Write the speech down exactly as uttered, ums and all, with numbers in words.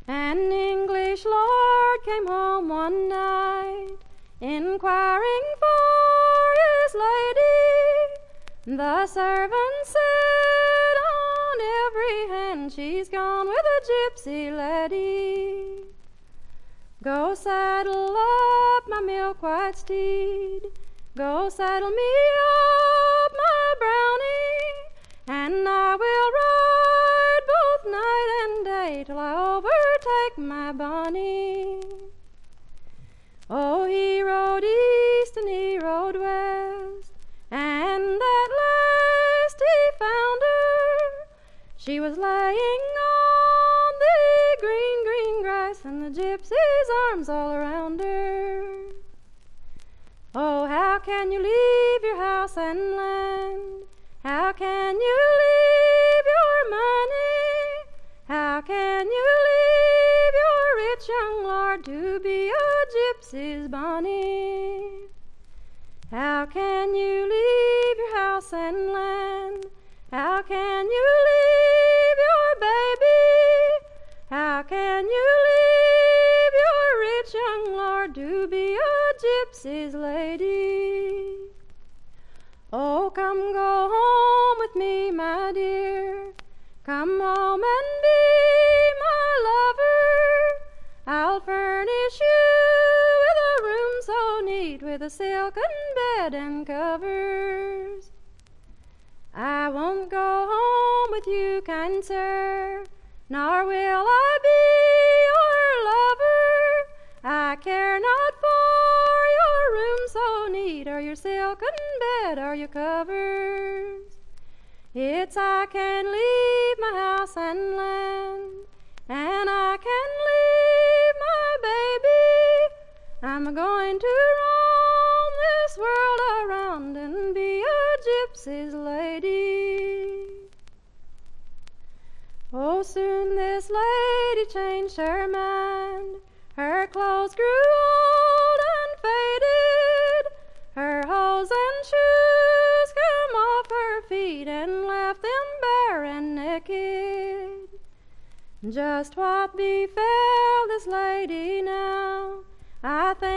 An English lord came home one night, inquiring for his lady. The servant said on every hand, she's gone with a gypsy laddie. Go saddle up my milk-white steed, go saddle me up my brownie, and I will ride both night and day till I overtake my Bonnie. Oh, he rode east and he rode west, and at last he found her. She was laying on the green, green grass, and the gypsy's arms all around her. Oh, how can you leave your house and land? How can you leave your money? How can you leave your rich young lord to be a gypsy's Bonnie? How can you leave your house and land? How can you leave your baby? How can you leave your rich young lord to be a gypsy's lady? Oh, come go home with me, my dear. Come home and be my lover. I'll furnish you with a room so neat, with a silken bed and covers. I won't go home with you, kind sir, nor will I be your lover. I care not for your room so neat, or your silken bed, or your covers. It's I can leave my house and land, and I can leave my baby. I'm going to roam this world around and be a gypsy's lady. Oh, soon this lady changed her mind. Her clothes grew old and faded, her hose and shoes come off her feet and left them bare and naked. Just what befell this lady now, I think